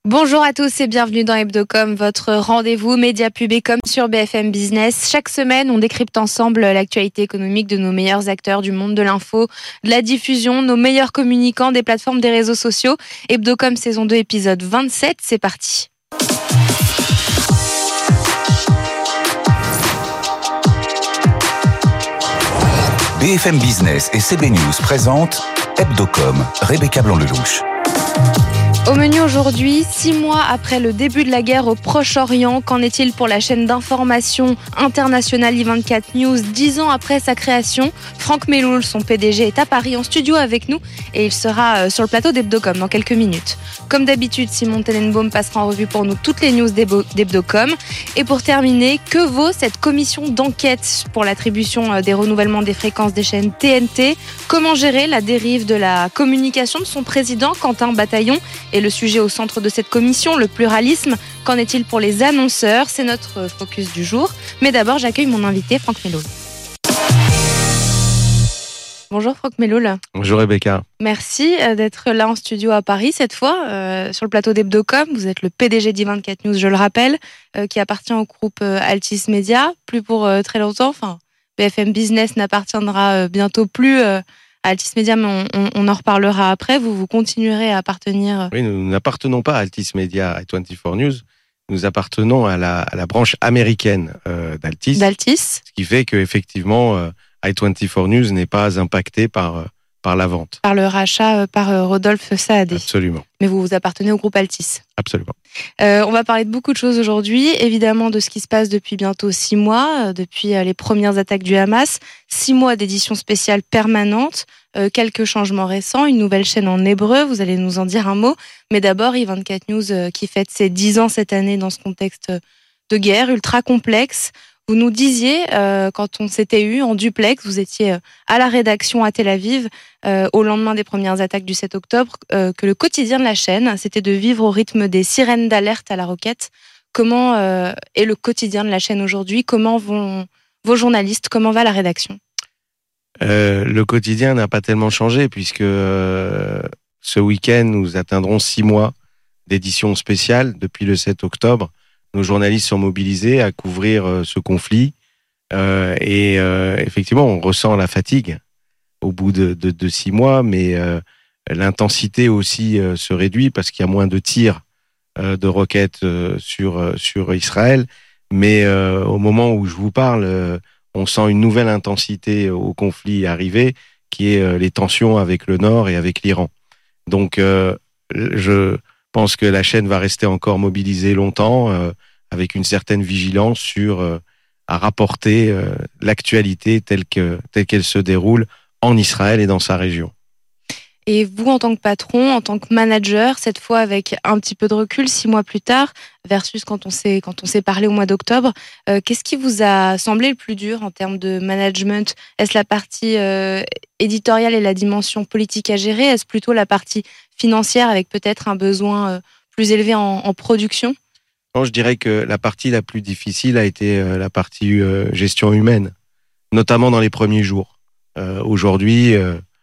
Bonjour à tous et bienvenue dans Hebdocom, votre rendez-vous média pub et com sur BFM Business. Chaque semaine, on décrypte ensemble l'actualité économique de nos meilleurs acteurs du monde de l'info, de la diffusion, nos meilleurs communicants des plateformes des réseaux sociaux. Hebdocom saison 2 épisode 27, c'est parti. BFM Business et CB News présentent Hebdocom, Rebecca Blanc-Lelouch. Au menu aujourd'hui, 6 mois après le début de la guerre au Proche-Orient, qu'en est-il pour la chaîne d'information internationale i24 News 10 ans après sa création? Franck Melloul, son PDG, est à Paris en studio avec nous et il sera sur le plateau d'Hebdocom dans quelques minutes. Comme d'habitude, Simon Tenenbaum passera en revue pour nous toutes les news d'Hebdocom. Et pour terminer, que vaut cette commission d'enquête pour l'attribution des renouvellements des fréquences des chaînes TNT? Comment gérer la dérive de la communication de son président, Quentin Bataillon? Et le sujet au centre de cette commission, le pluralisme. Qu'en est-il pour les annonceurs? C'est notre focus du jour. Mais d'abord, j'accueille mon invité, Franck Melloul. Bonjour Franck Melloul. Bonjour Rebecca. Merci d'être là en studio à Paris cette fois, sur le plateau d'Hebdocom. Vous êtes le PDG d'I24 News, je le rappelle, qui appartient au groupe Altis Media, plus pour très longtemps. Enfin, BFM Business n'appartiendra bientôt plus à Altis Media, mais on en reparlera après. Vous continuerez à appartenir... Oui, nous n'appartenons pas à Altis Media et 24 News. Nous appartenons à la branche américaine d'Altis. Ce qui fait qu'effectivement, i24 News n'est pas impacté par la vente. Par le rachat par Rodolphe Saadé. Absolument. Mais vous appartenez au groupe Altis. Absolument. On va parler de beaucoup de choses aujourd'hui. Évidemment, de ce qui se passe depuis bientôt 6 mois, depuis les premières attaques du Hamas. 6 mois d'édition spéciale permanente, quelques changements récents, une nouvelle chaîne en hébreu. Vous allez nous en dire un mot. Mais d'abord, i24 News qui fête ses 10 ans cette année dans ce contexte de guerre ultra complexe. Vous nous disiez, quand on s'était eu en duplex, vous étiez à la rédaction à Tel Aviv, au lendemain des premières attaques du 7 octobre, que le quotidien de la chaîne, c'était de vivre au rythme des sirènes d'alerte à la roquette. Comment est le quotidien de la chaîne aujourd'hui? Comment vont vos journalistes? Comment va la rédaction? Le quotidien n'a pas tellement changé, puisque ce week-end, nous atteindrons 6 mois d'édition spéciale depuis le 7 octobre. Nos journalistes sont mobilisés à couvrir ce conflit et effectivement, on ressent la fatigue au bout de 6 mois, mais l'intensité aussi se réduit parce qu'il y a moins de tirs de roquettes sur Israël. Mais au moment où je vous parle, on sent une nouvelle intensité au conflit arriver, qui est les tensions avec le Nord et avec l'Iran. Donc, je pense que la chaîne va rester encore mobilisée longtemps, avec une certaine vigilance à rapporter l'actualité telle qu'elle se déroule en Israël et dans sa région. Et vous, en tant que patron, en tant que manager, cette fois avec un petit peu de recul, 6 mois plus tard, versus quand on s'est parlé au mois d'octobre, qu'est-ce qui vous a semblé le plus dur en termes de management? Est-ce la partie éditoriale et la dimension politique à gérer? Est-ce plutôt la partie financière avec peut-être un besoin plus élevé en production? Non, je dirais que la partie la plus difficile a été la partie gestion humaine, notamment dans les premiers jours. Aujourd'hui,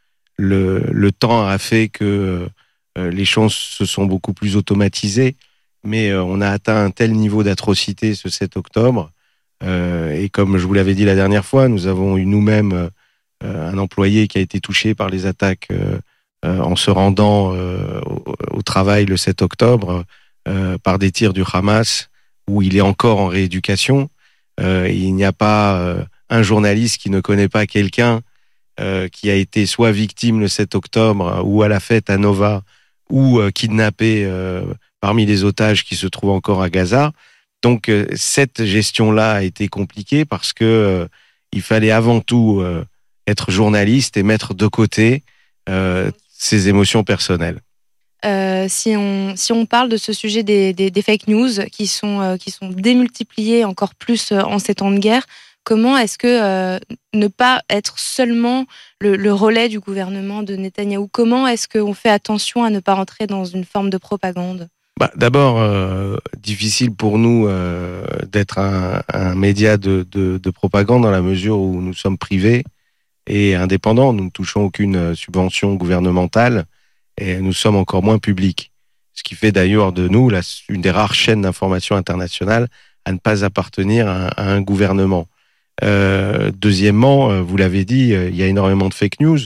le temps a fait que les choses se sont beaucoup plus automatisées, mais on a atteint un tel niveau d'atrocité ce 7 octobre. Et comme je vous l'avais dit la dernière fois, nous avons eu nous-mêmes un employé qui a été touché par les attaques en se rendant au travail le 7 octobre par des tirs du Hamas, où il est encore en rééducation. Il n'y a pas un journaliste qui ne connaît pas quelqu'un qui a été soit victime le 7 octobre ou à la fête à Nova ou kidnappé parmi les otages qui se trouvent encore à Gaza. Donc cette gestion-là a été compliquée parce que il fallait avant tout être journaliste et mettre de côté ses émotions personnelles. Si on parle de ce sujet des fake news qui sont démultipliées encore plus en ces temps de guerre, comment est-ce que ne pas être seulement le relais du gouvernement de Netanyahou? Comment est-ce qu'on fait attention à ne pas rentrer dans une forme de propagande? D'abord, difficile pour nous d'être un média de propagande dans la mesure où nous sommes privés et indépendants. Nous ne touchons aucune subvention gouvernementale et nous sommes encore moins publics. Ce qui fait d'ailleurs de nous une des rares chaînes d'information internationale à ne pas appartenir à un gouvernement. Deuxièmement, vous l'avez dit, il y a énormément de fake news.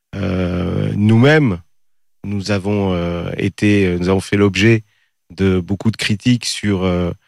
Nous-mêmes, nous avons fait l'objet de beaucoup de critiques sur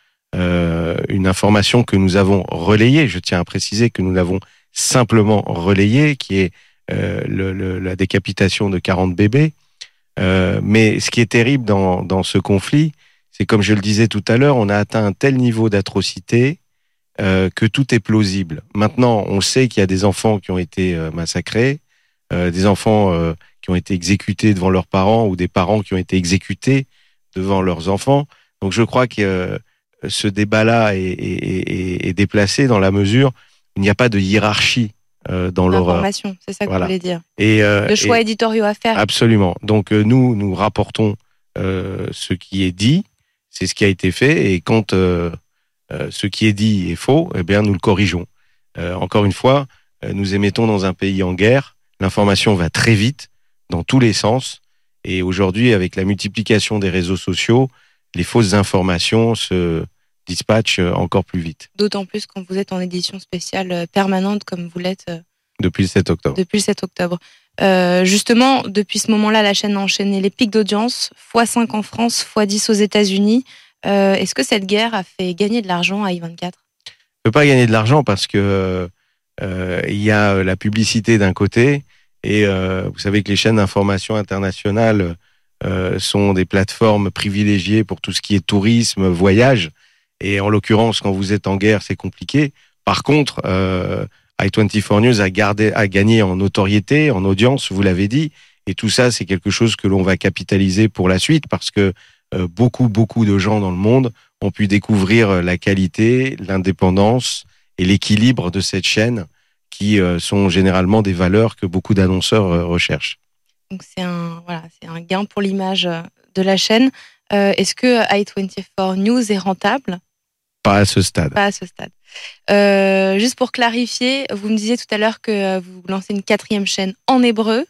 une information que nous avons relayée. Je tiens à préciser que nous l'avons simplement relayée, qui est la décapitation de 40 bébés. Mais ce qui est terrible dans ce conflit, c'est comme je le disais tout à l'heure, on a atteint un tel niveau d'atrocité que tout est plausible. Maintenant, on sait qu'il y a des enfants qui ont été massacrés, des enfants qui ont été exécutés devant leurs parents ou des parents qui ont été exécutés devant leurs enfants. Donc je crois que ce débat-là est déplacé dans la mesure où il n'y a pas de hiérarchie dans l'horreur. L'information, c'est ça que vous voulez dire. Et, le choix éditoriaux à faire. Absolument. Donc nous rapportons ce qui est dit, c'est ce qui a été fait, et quand ce qui est dit est faux, eh bien nous le corrigeons. Encore une fois, nous émettons dans un pays en guerre, l'information va très vite, dans tous les sens, et aujourd'hui, avec la multiplication des réseaux sociaux, les fausses informations se dispatchent encore plus vite. D'autant plus quand vous êtes en édition spéciale permanente, comme vous l'êtes depuis le 7 octobre. Depuis le 7 octobre. Justement, depuis ce moment-là, la chaîne a enchaîné les pics d'audience, x5 en France, x10 aux États-Unis. Est-ce que cette guerre a fait gagner de l'argent à I24 ? Ne peut pas gagner de l'argent parce que il y a la publicité d'un côté et vous savez que les chaînes d'information internationales sont des plateformes privilégiées pour tout ce qui est tourisme, voyage. Et en l'occurrence, quand vous êtes en guerre, c'est compliqué. Par contre, i24 News a gagné en notoriété, en audience, vous l'avez dit. Et tout ça, c'est quelque chose que l'on va capitaliser pour la suite parce que beaucoup de gens dans le monde ont pu découvrir la qualité, l'indépendance et l'équilibre de cette chaîne qui sont généralement des valeurs que beaucoup d'annonceurs recherchent. Donc c'est un gain pour l'image de la chaîne. Est-ce que i24 News est rentable ? Pas à ce stade. Pas à ce stade. Juste pour clarifier, vous me disiez tout à l'heure que vous lancez une 4e chaîne en hébreu.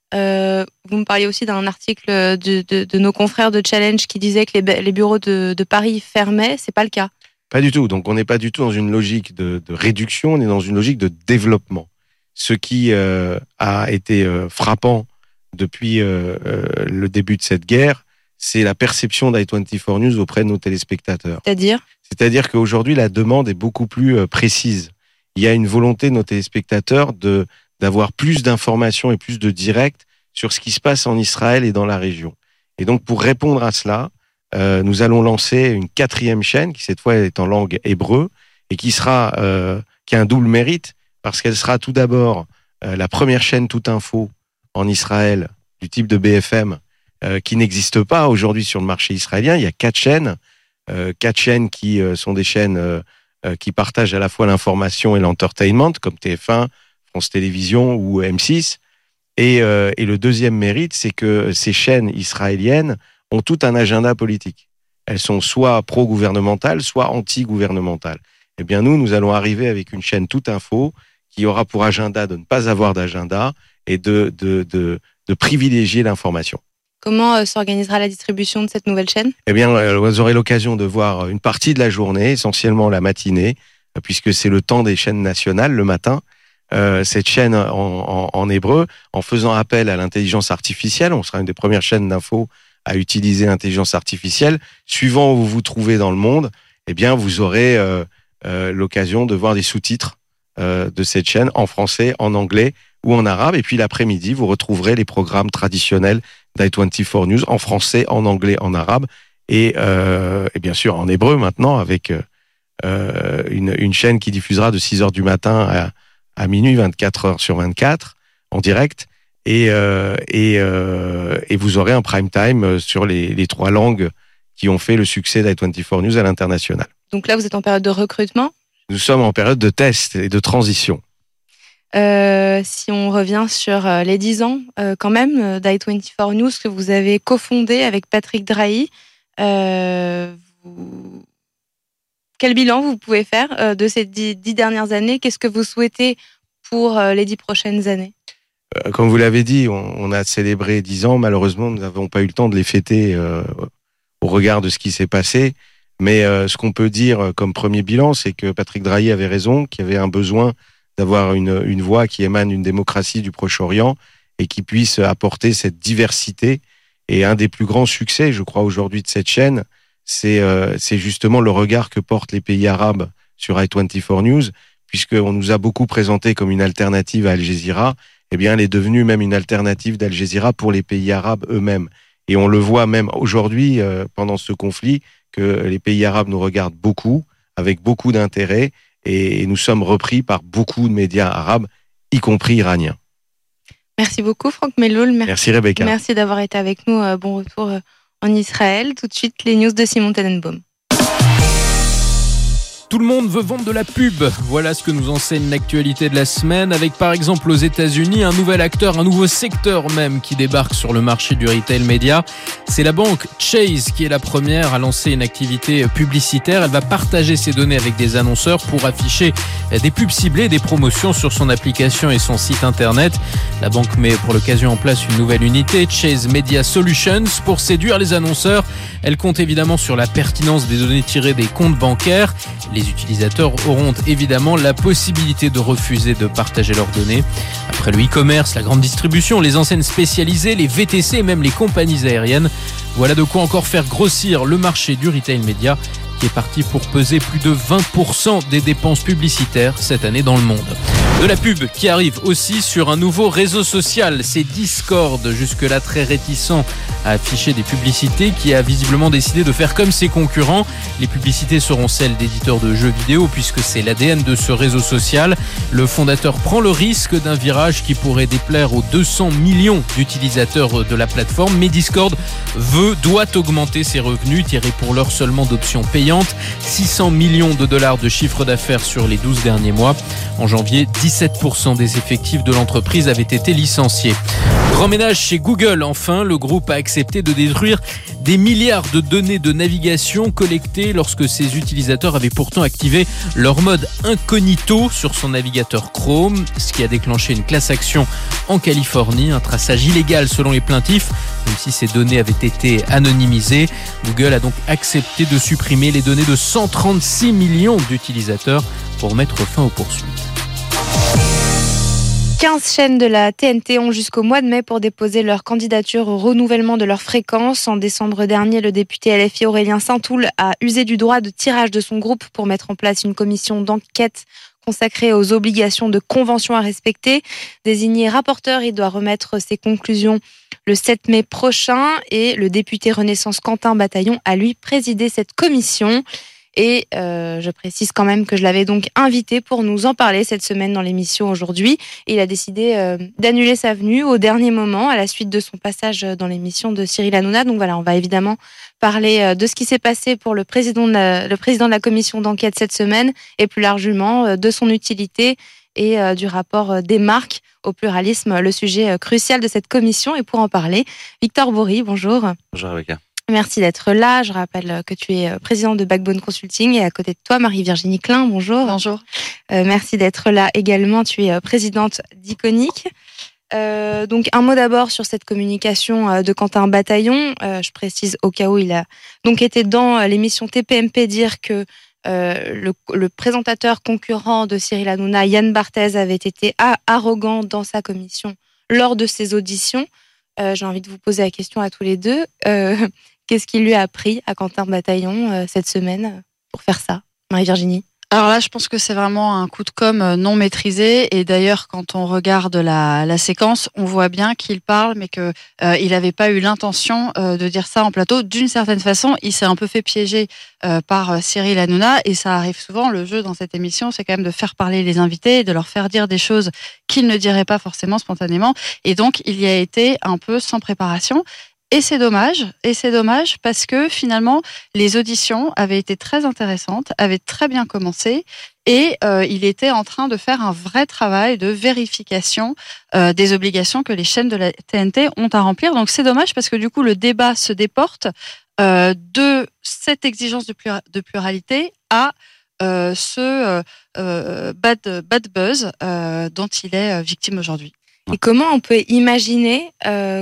Vous me parliez aussi d'un article de nos confrères de Challenge qui disait que les bureaux de Paris fermaient. C'est pas le cas. Pas du tout. Donc on n'est pas du tout dans une logique de réduction, on est dans une logique de développement. Ce qui a été frappant depuis le début de cette guerre, c'est la perception d'i24 News auprès de nos téléspectateurs. C'est-à-dire qu'aujourd'hui, la demande est beaucoup plus précise. Il y a une volonté de nos téléspectateurs d'avoir plus d'informations et plus de directs sur ce qui se passe en Israël et dans la région. Et donc, pour répondre à cela, nous allons lancer une 4e chaîne qui, cette fois, est en langue hébreu et qui a un double mérite parce qu'elle sera tout d'abord la première chaîne toute info en Israël du type de BFM qui n'existe pas aujourd'hui sur le marché israélien. Il y a 4 chaînes qui sont des chaînes qui partagent à la fois l'information et l'entertainment, comme TF1, France Télévisions ou M6. Et le deuxième mérite, c'est que ces chaînes israéliennes ont tout un agenda politique. Elles sont soit pro-gouvernementales, soit anti-gouvernementales. Eh bien, nous allons arriver avec une chaîne toute info qui aura pour agenda de ne pas avoir d'agenda et de privilégier l'information. Comment s'organisera la distribution de cette nouvelle chaîne ? Eh bien, vous aurez l'occasion de voir une partie de la journée, essentiellement la matinée, puisque c'est le temps des chaînes nationales, le matin. Cette chaîne en hébreu, en faisant appel à l'intelligence artificielle, on sera une des premières chaînes d'info à utiliser l'intelligence artificielle. Suivant où vous vous trouvez dans le monde, eh bien, vous aurez l'occasion de voir des sous-titres de cette chaîne en français, en anglais ou en arabe. Et puis l'après-midi, vous retrouverez les programmes traditionnels d'i24 News en français, en anglais, en arabe et bien sûr en hébreu maintenant avec une chaîne qui diffusera de 6h du matin à minuit, 24 heures sur 24 en direct. Et vous aurez un prime time sur les 3 langues qui ont fait le succès d'i24 News à l'international. Donc là, vous êtes en période de recrutement ? Nous sommes en période de test et de transition. Si on revient sur les 10 ans quand même d'i24 News que vous avez cofondé avec Patrick Drahi, quel bilan vous pouvez faire de ces 10 dernières années ? Qu'est-ce que vous souhaitez pour les 10 prochaines années ? Comme vous l'avez dit, on a célébré 10 ans. Malheureusement, nous n'avons pas eu le temps de les fêter au regard de ce qui s'est passé. Mais ce qu'on peut dire comme premier bilan, c'est que Patrick Drahi avait raison, qu'il y avait un besoin d'avoir une voix qui émane d'une démocratie du Proche-Orient et qui puisse apporter cette diversité. Et un des plus grands succès, je crois, aujourd'hui de cette chaîne, c'est justement le regard que portent les pays arabes sur i24 News, puisqu'on nous a beaucoup présenté comme une alternative à Al Jazeera. Eh bien, elle est devenue même une alternative d'Al Jazeera pour les pays arabes eux-mêmes. Et on le voit même aujourd'hui, pendant ce conflit, que les pays arabes nous regardent beaucoup, avec beaucoup d'intérêt, et nous sommes repris par beaucoup de médias arabes, y compris iraniens. Merci beaucoup Franck Melloul. Merci Rebecca. Merci d'avoir été avec nous. Bon retour en Israël. Tout de suite, les news de Simon Tenenbaum. Tout le monde veut vendre de la pub. Voilà ce que nous enseigne l'actualité de la semaine, avec par exemple aux États-Unis un nouvel acteur, un nouveau secteur même qui débarque sur le marché du retail média. C'est la banque Chase qui est la première à lancer une activité publicitaire. Elle va partager ses données avec des annonceurs pour afficher des pubs ciblées, des promotions sur son application et son site internet. La banque met pour l'occasion en place une nouvelle unité, Chase Media Solutions, pour séduire les annonceurs. Elle compte évidemment sur la pertinence des données tirées des comptes bancaires. Les utilisateurs auront évidemment la possibilité de refuser de partager leurs données. Après le e-commerce, la grande distribution, les enseignes spécialisées, les VTC et même les compagnies aériennes, voilà de quoi encore faire grossir le marché du retail média qui est parti pour peser plus de 20% des dépenses publicitaires cette année dans le monde. De la pub qui arrive aussi sur un nouveau réseau social, c'est Discord, jusque-là très réticent à afficher des publicités, qui a visiblement décidé de faire comme ses concurrents. Les publicités seront celles d'éditeurs de jeux vidéo puisque c'est l'ADN de ce réseau social. Le fondateur prend le risque d'un virage qui pourrait déplaire aux 200 millions d'utilisateurs de la plateforme, mais Discord doit augmenter ses revenus, tirés pour l'heure seulement d'options payantes. 600 millions de dollars de chiffre d'affaires sur les 12 derniers mois. En janvier, 17% des effectifs de l'entreprise avaient été licenciés. Grand ménage chez Google, enfin, le groupe a accepté de détruire des milliards de données de navigation collectées lorsque ses utilisateurs avaient pourtant activé leur mode incognito sur son navigateur Chrome, ce qui a déclenché une class action en Californie, un traçage illégal selon les plaintifs, même si ces données avaient été anonymisées. Google a donc accepté de supprimer les données de 136 millions d'utilisateurs pour mettre fin aux poursuites. 15 chaînes de la TNT ont jusqu'au mois de mai pour déposer leur candidature au renouvellement de leur fréquence. En décembre dernier, le député LFI Aurélien Saint-Toul a usé du droit de tirage de son groupe pour mettre en place une commission d'enquête consacrée aux obligations de convention à respecter. Désigné rapporteur, il doit remettre ses conclusions le 7 mai prochain et le député Renaissance Quentin Bataillon a lui présidé cette commission. Et je précise quand même que je l'avais donc invité pour nous en parler cette semaine dans l'émission aujourd'hui. Et il a décidé d'annuler sa venue au dernier moment à la suite de son passage dans l'émission de Cyril Hanouna. Donc voilà, on va évidemment parler de ce qui s'est passé pour le président de la commission d'enquête cette semaine et plus largement de son utilité et du rapport des marques au pluralisme, le sujet crucial de cette commission. Et pour en parler, Victor Bourri, bonjour. Bonjour Rebecca. Merci d'être là. Je rappelle que tu es président de Backbone Consulting et à côté de toi, Marie-Virginie Klein. Bonjour. Bonjour. Merci d'être là également. Tu es présidente d'Iconic. Donc un mot d'abord sur cette communication de Quentin Bataillon. Je précise au cas où il a donc été dans l'émission TPMP dire que le présentateur concurrent de Cyril Hanouna, Yann Barthès, avait été arrogant dans sa commission lors de ses auditions. J'ai envie de vous poser la question à tous les deux. Qu'est-ce qui lui a appris à Quentin Bataillon cette semaine pour faire ça, Marie-Virginie? Alors là, je pense que c'est vraiment un coup de com' non maîtrisé. Et d'ailleurs, quand on regarde la séquence, on voit bien qu'il parle, mais que il n'avait pas eu l'intention de dire ça en plateau. D'une certaine façon, il s'est un peu fait piéger par Cyril Hanouna. Et ça arrive souvent. Le jeu dans cette émission, c'est quand même de faire parler les invités, de leur faire dire des choses qu'ils ne diraient pas forcément spontanément. Et donc, il y a été un peu sans préparation. Et c'est dommage parce que finalement, les auditions avaient été très intéressantes, avaient très bien commencé et il était en train de faire un vrai travail de vérification des obligations que les chaînes de la TNT ont à remplir. Donc c'est dommage parce que du coup, le débat se déporte de cette exigence de pluralité à ce bad buzz dont il est victime aujourd'hui. Et comment on peut imaginer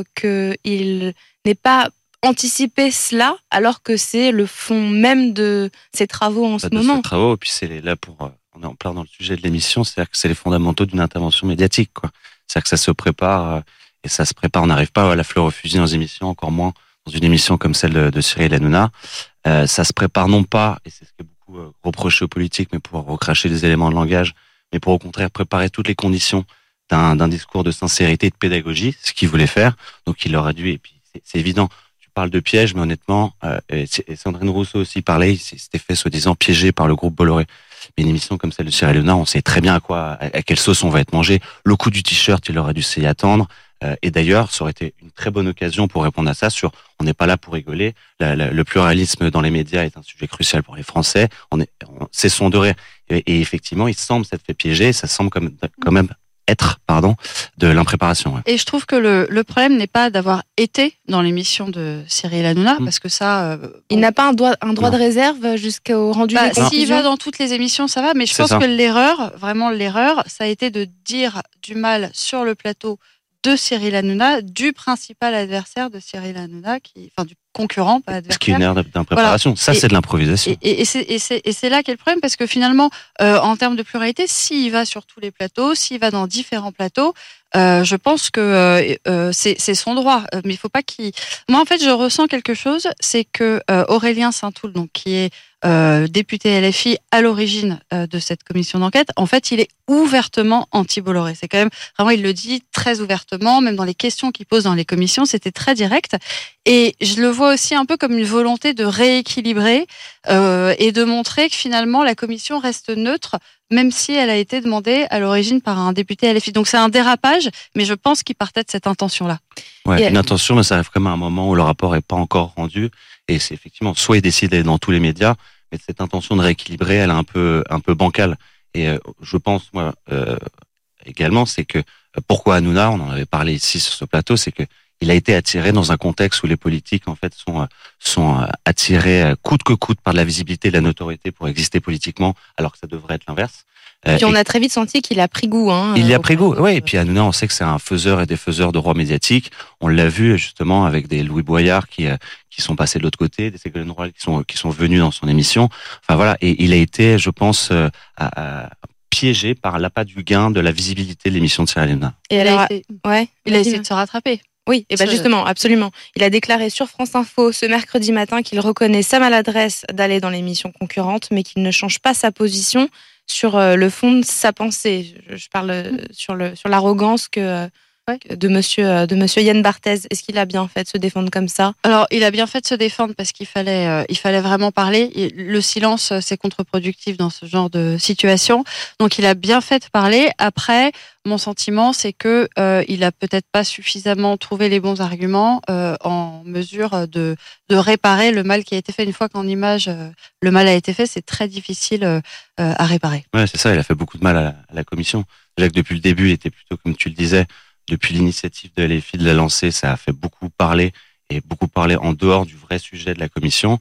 qu'il n'ait pas anticipé cela alors que c'est le fond même de ses travaux en ce moment? Ces travaux, et puis on est en plein dans le sujet de l'émission, c'est-à-dire que c'est les fondamentaux d'une intervention médiatique, quoi. C'est-à-dire que ça se prépare, et ça se prépare. On n'arrive pas à la fleur au fusil dans les émissions, encore moins dans une émission comme celle de Cyril Hanouna. Ça se prépare non pas, et c'est ce qui est beaucoup reproché aux politiques, mais pour recracher des éléments de langage, mais pour au contraire préparer toutes les conditions d'un discours de sincérité et de pédagogie, ce qu'il voulait faire. Donc il aurait dû, et puis c'est évident, tu parles de piège, mais honnêtement, et Sandrine Rousseau aussi parlait, il s'était fait soi-disant piégé par le groupe Bolloré. Mais une émission comme celle de Cyril Hanouna, on sait très bien à quelle sauce on va être mangé. Le coup du t-shirt, il aurait dû s'y attendre. Et d'ailleurs, ça aurait été une très bonne occasion pour répondre à ça on n'est pas là pour rigoler. Le pluralisme dans les médias est un sujet crucial pour les Français. Cessons de rire. Et effectivement, il semble s'être fait piéger. Ça semble quand même être de l'impréparation. Ouais. Et je trouve que le problème n'est pas d'avoir été dans l'émission de Cyril Hanouna, parce que ça... il n'a pas un droit de réserve jusqu'au rendu des conclusions. S'il va dans toutes les émissions, ça va, mais je pense que l'erreur, ça a été de dire du mal sur le plateau de Cyril Hanouna, du principal adversaire de Cyril Hanouna, du concurrent, pas adversaire. Ce qui est une erreur d'impréparation. Voilà. Ça, c'est de l'improvisation. Et c'est là qu'est le problème, parce que finalement, en termes de pluralité, s'il va sur tous les plateaux, s'il va dans différents plateaux, je pense que c'est son droit. Mais il faut pas qu'il... Moi, en fait, je ressens quelque chose, c'est que Aurélien Saint-Toul, donc qui est député LFI à l'origine de cette commission d'enquête, en fait, il est ouvertement anti-Bolloré. C'est quand même, vraiment, il le dit très ouvertement, même dans les questions qu'il pose dans les commissions, c'était très direct. Et je le vois aussi un peu comme une volonté de rééquilibrer et de montrer que finalement la commission reste neutre, même si elle a été demandée à l'origine par un député LFI. Donc c'est un dérapage, mais je pense qu'il partait de cette intention-là. Ouais, une intention, mais ça arrive quand même à un moment où le rapport est pas encore rendu. Et c'est effectivement, soit il décide d'aller dans tous les médias, mais cette intention de rééquilibrer, elle est un peu bancale. Et je pense, moi, également, c'est que pourquoi Hanouna, on en avait parlé ici sur ce plateau, c'est que il a été attiré dans un contexte où les politiques en fait sont attirés coûte que coûte par de la visibilité, de la notoriété pour exister politiquement, alors que ça devrait être l'inverse. Puis on a très vite senti qu'il a pris goût. Il a pris goût, oui. Et puis Hanouna, on sait que c'est un faiseur et défaiseur de rois médiatiques. On l'a vu justement avec des Louis Boyard qui sont passés de l'autre côté, des Ségolène Royal qui sont venus dans son émission. Enfin voilà, et il a été, je pense, piégé par l'appât du gain de la visibilité de l'émission de Cyril Hanouna. Et il a essayé de se rattraper. Oui, et justement, absolument. Il a déclaré sur France Info ce mercredi matin qu'il reconnaît sa maladresse d'aller dans l'émission concurrente, mais qu'il ne change pas sa position sur le fond de sa pensée. Je parle sur l'arrogance de monsieur Yann Barthès. Est-ce qu'il a bien fait de se défendre comme ça? Alors, il a bien fait de se défendre parce qu'il fallait vraiment parler. Le silence, c'est contre-productif dans ce genre de situation. Donc, il a bien fait de parler. Après, mon sentiment, c'est que il a peut-être pas suffisamment trouvé les bons arguments en mesure de réparer le mal qui a été fait. Une fois qu'en image, le mal a été fait, c'est très difficile à réparer. Ouais, c'est ça. Il a fait beaucoup de mal à la commission. Déjà que depuis le début, il était plutôt, comme tu le disais, depuis l'initiative de LFI de la lancer, ça a fait beaucoup parler en dehors du vrai sujet de la commission.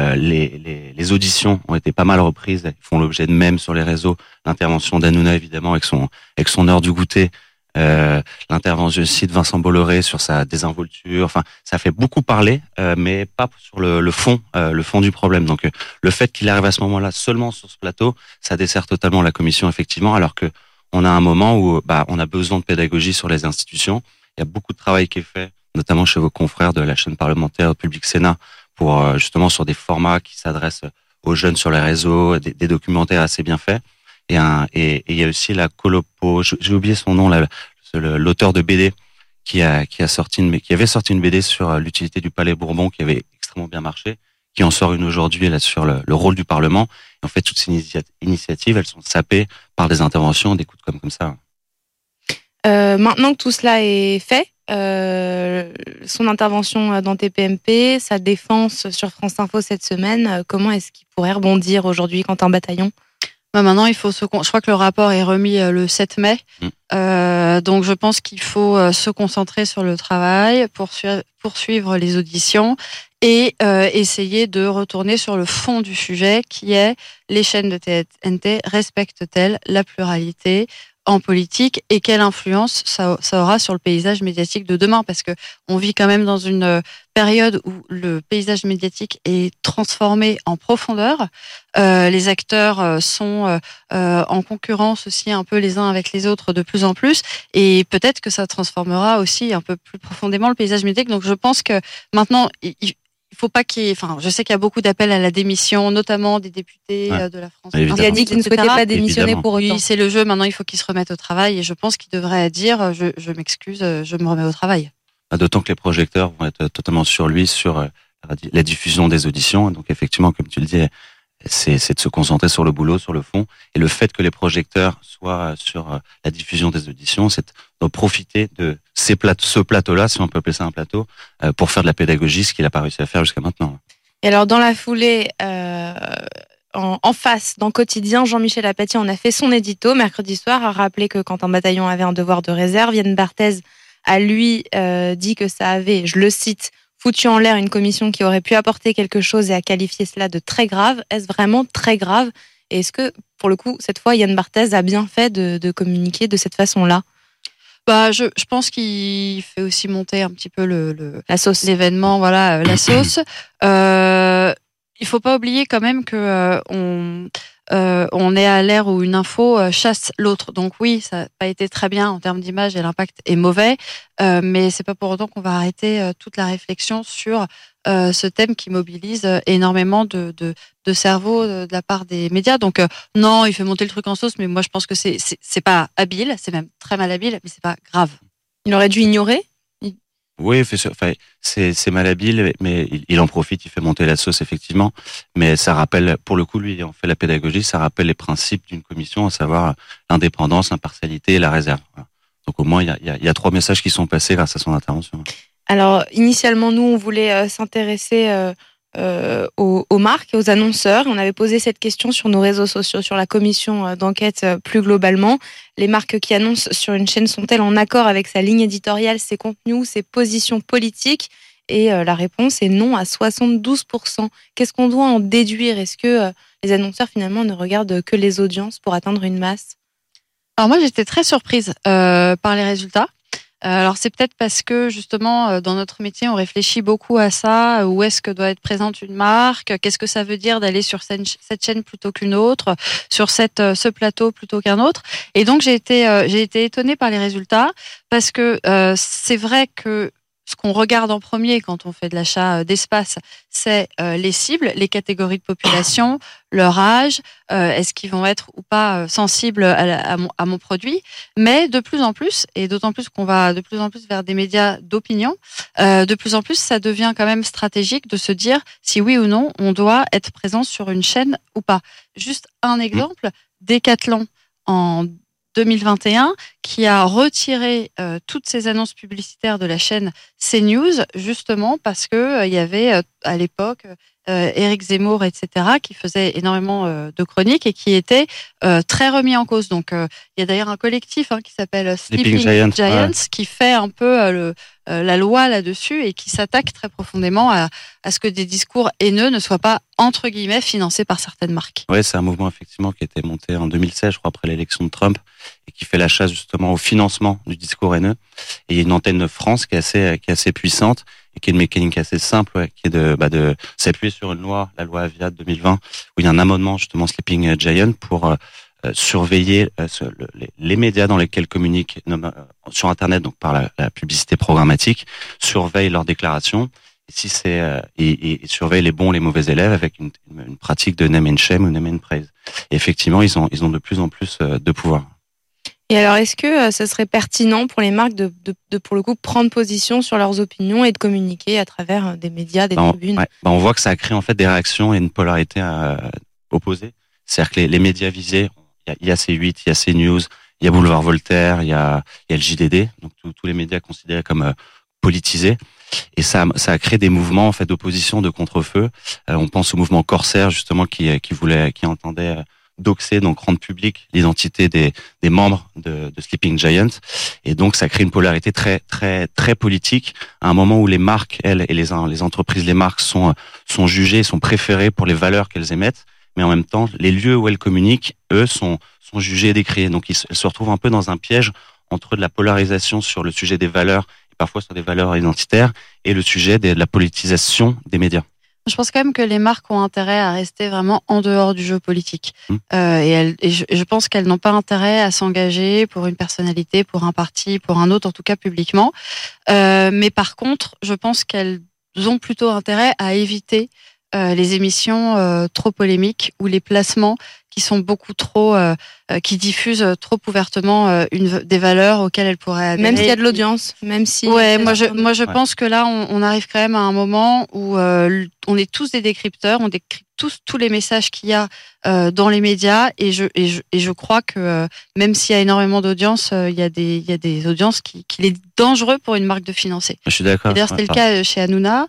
Les auditions ont été pas mal reprises, ils font l'objet de mèmes sur les réseaux. L'intervention d'Hanouna, évidemment, avec son heure du goûter, l'intervention aussi de Vincent Bolloré sur sa désinvolture. Enfin, ça fait beaucoup parler, mais pas sur le fond du problème. Donc, le fait qu'il arrive à ce moment-là seulement sur ce plateau, ça dessert totalement la commission, effectivement, alors que on a un moment où on a besoin de pédagogie sur les institutions. Il y a beaucoup de travail qui est fait, notamment chez vos confrères de la chaîne parlementaire Public Sénat, pour justement sur des formats qui s'adressent aux jeunes sur les réseaux, des documentaires assez bien faits. Et il y a aussi la Colopo, j'ai oublié son nom, l'auteur de BD qui avait sorti une BD sur l'utilité du Palais Bourbon qui avait extrêmement bien marché, qui en sort une aujourd'hui là sur le rôle du Parlement. Et en fait, toutes ces initiatives, elles sont sapées par des interventions, des coups de com' comme ça. Maintenant que tout cela est fait, son intervention dans TPMP, sa défense sur France Info cette semaine, comment est-ce qu'il pourrait rebondir aujourd'hui, Quentin Bataillon? Maintenant, je crois que le rapport est remis le 7 mai. Donc, je pense qu'il faut se concentrer sur le travail, poursuivre les auditions et essayer de retourner sur le fond du sujet qui est les chaînes de TNT respectent-elles la pluralité en politique et quelle influence ça aura sur le paysage médiatique de demain, parce que on vit quand même dans une période où le paysage médiatique est transformé en profondeur. Les acteurs sont en concurrence aussi un peu les uns avec les autres de plus en plus, et peut-être que ça transformera aussi un peu plus profondément le paysage médiatique. Donc je pense que maintenant il faut pas je sais qu'il y a beaucoup d'appels à la démission, notamment des députés de la France. Évidemment. Il a dit qu'il ne souhaitait pas démissionner Évidemment. pour autant. Oui, c'est le jeu. Maintenant, il faut qu'il se remette au travail, et je pense qu'il devrait dire je m'excuse, je me remets au travail. D'autant que les projecteurs vont être totalement sur lui, sur la diffusion des auditions. Donc effectivement, comme tu le dis, c'est de se concentrer sur le boulot, sur le fond. Et le fait que les projecteurs soient sur la diffusion des auditions, c'est de profiter de ce plateau-là, si on peut appeler ça un plateau, pour faire de la pédagogie, ce qu'il n'a pas réussi à faire jusqu'à maintenant. Et alors, dans la foulée, en face, dans Quotidien, Jean-Michel Apathy en a fait son édito mercredi soir, a rappelé que quand un bataillon avait un devoir de réserve, Yann Barthès a lui dit que ça avait, je le cite, foutu en l'air une commission qui aurait pu apporter quelque chose, et a qualifié cela de très grave. Est-ce vraiment très grave? Et est-ce que, pour le coup, cette fois, Yann Barthès a bien fait de communiquer de cette façon-là? Je pense qu'il fait aussi monter un petit peu La sauce. l'événement, voilà, la sauce. Il faut pas oublier quand même que on est à l'ère où une info chasse l'autre. Donc oui, ça n'a pas été très bien en termes d'image et l'impact est mauvais, mais c'est pas pour autant qu'on va arrêter toute la réflexion sur ce thème qui mobilise énormément de cerveau de la part des médias. Donc non, il fait monter le truc en sauce, mais moi je pense que c'est pas habile, c'est même très mal habile, mais c'est pas grave. Il aurait dû ignorer? Oui, c'est malhabile, mais il en profite, il fait monter la sauce, effectivement. Mais ça rappelle, pour le coup, lui, on fait la pédagogie, ça rappelle les principes d'une commission, à savoir l'indépendance, l'impartialité et la réserve. Voilà. Donc au moins, il y a 3 messages qui sont passés grâce à son intervention. Alors, initialement, nous, on voulait s'intéresser aux marques et aux annonceurs. On avait posé cette question sur nos réseaux sociaux, sur la commission d'enquête plus globalement. Les marques qui annoncent sur une chaîne sont-elles en accord avec sa ligne éditoriale, ses contenus ou ses positions politiques? Et la réponse est non à 72%. Qu'est-ce qu'on doit en déduire? Est-ce que les annonceurs finalement ne regardent que les audiences pour atteindre une masse? Alors moi, j'étais très surprise par les résultats. Alors c'est peut-être parce que justement dans notre métier on réfléchit beaucoup à ça, où est-ce que doit être présente une marque, qu'est-ce que ça veut dire d'aller sur cette chaîne plutôt qu'une autre, sur ce plateau plutôt qu'un autre. Et donc j'ai été étonnée par les résultats, parce que c'est vrai que ce qu'on regarde en premier quand on fait de l'achat d'espace, c'est les cibles, les catégories de population, leur âge, est-ce qu'ils vont être ou pas sensibles à mon produit. Mais de plus en plus, et d'autant plus qu'on va de plus en plus vers des médias d'opinion, de plus en plus ça devient quand même stratégique de se dire si oui ou non on doit être présent sur une chaîne ou pas. Juste un exemple, Decathlon en 2021, qui a retiré toutes ces annonces publicitaires de la chaîne CNews, justement parce que il y avait à l'époque Éric Zemmour, etc., qui faisait énormément de chroniques et qui était très remis en cause. Donc il y a d'ailleurs un collectif qui s'appelle Sleeping Giants qui fait un peu la loi là-dessus et qui s'attaque très profondément à ce que des discours haineux ne soient pas, entre guillemets, financés par certaines marques. Oui, c'est un mouvement effectivement qui a été monté en 2016, je crois, après l'élection de Trump, et qui fait la chasse justement au financement du discours haineux. Et il y a une antenne de France qui est assez puissante et qui est une mécanique assez simple, qui est de s'appuyer sur une loi, la loi Avia de 2020, où il y a un amendement justement Sleeping Giant pour surveiller les médias dans lesquels communiquent sur Internet, donc par la publicité programmatique, surveillent leurs déclarations. Et si et surveillent les bons, les mauvais élèves avec une pratique de name and shame ou name and praise. Et effectivement, ils ont de plus en plus de pouvoir. Et alors, est-ce que ce serait pertinent pour les marques de pour le coup, prendre position sur leurs opinions et de communiquer à travers des médias, des tribunes? On voit que ça a créé en fait des réactions et une polarité opposée. C'est-à-dire que les médias visés, il y a C8, il y a CNews, il y a Boulevard Voltaire, il y a le JDD, donc tous les médias considérés comme politisés. Et ça a créé des mouvements en fait d'opposition, de contre-feu. On pense au mouvement Corsair justement qui entendait doxer, donc rendre public l'identité des membres de Sleeping Giant. Et donc ça crée une polarité très très très politique à un moment où les marques, elles, et les entreprises, les marques sont jugées, sont préférées pour les valeurs qu'elles émettent. mais en même temps, les lieux où elles communiquent, eux, sont jugés et décriés. Donc, elles se retrouvent un peu dans un piège entre de la polarisation sur le sujet des valeurs, et parfois sur des valeurs identitaires, et le sujet de la politisation des médias. Je pense quand même que les marques ont intérêt à rester vraiment en dehors du jeu politique. Et je pense qu'elles n'ont pas intérêt à s'engager pour une personnalité, pour un parti, pour un autre, en tout cas publiquement. Mais par contre, je pense qu'elles ont plutôt intérêt à éviter les émissions trop polémiques ou les placements qui sont beaucoup trop, qui diffusent trop ouvertement des valeurs auxquelles elles pourraient adhérer. Même s'il y a de l'audience, même si. Ouais, moi je pense que là on arrive quand même à un moment où on est tous des décrypteurs, on décrypte tous les messages qu'il y a dans les médias et je crois que même s'il y a énormément d'audience, il y a des audiences qu'il est dangereux pour une marque de financer. Je suis d'accord. Et d'ailleurs c'était le cas chez Hanouna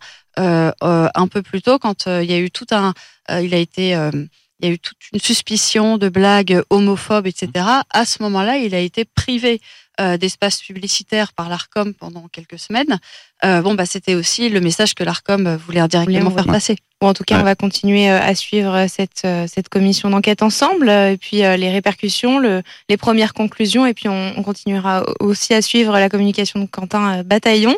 un peu plus tôt quand il y a eu il y a eu toute une suspicion de blagues homophobes, etc. À ce moment-là, il a été privé d'espace publicitaire par l'Arcom pendant quelques semaines. C'était aussi le message que l'Arcom voulait indirectement faire passer. Bon, en tout cas, on va continuer à suivre cette commission d'enquête ensemble, et puis les répercussions, les premières conclusions, et puis on continuera aussi à suivre la communication de Quentin Bataillon.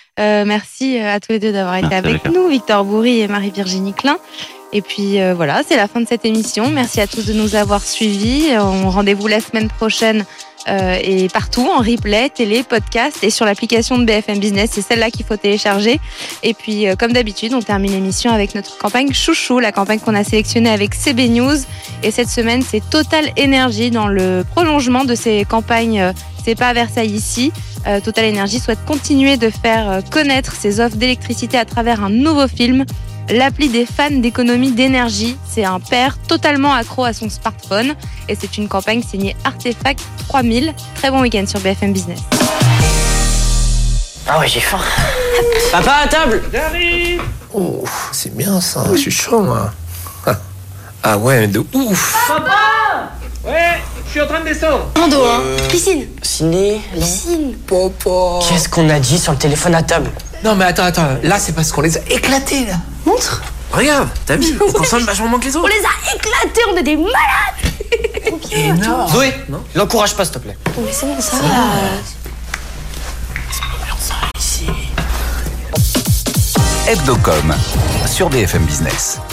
Merci à tous les deux d'avoir été avec nous, Victor Bourri et Marie-Virginie Klein. Et puis voilà, c'est la fin de cette émission. Merci à tous de nous avoir suivis. On rendez-vous la semaine prochaine et partout, en replay, télé, podcast et sur l'application de BFM Business. C'est celle-là qu'il faut télécharger. Et puis, comme d'habitude, on termine l'émission avec notre campagne Chouchou, la campagne qu'on a sélectionnée avec CB News. Et cette semaine, c'est Total Energy dans le prolongement de ces campagnes C'est pas à Versailles ici. Total Energy souhaite continuer de faire connaître ses offres d'électricité à travers un nouveau film. L'appli des fans d'économie d'énergie, c'est un père totalement accro à son smartphone et c'est une campagne signée Artefact 3000. Très bon week-end sur BFM Business. Ah ouais, j'ai faim. Papa, à table! J'arrive! Oh, c'est bien ça, je suis chaud moi. Ah ouais, de ouf! Papa! Ouais, je suis en train de descendre. Rando, piscine. Ciné, Piscine. Papa. Qu'est-ce qu'on a dit sur le téléphone à table? Non mais attends, là c'est parce qu'on les a éclatés là. Montre. Regarde, t'as vu, on consomme vachement moins que les autres. On les a éclatés, on est des malades. Énorme. Zoé, l'encourage pas s'il te plaît. Mais c'est bon ça. Hebdocom sur BFM Business.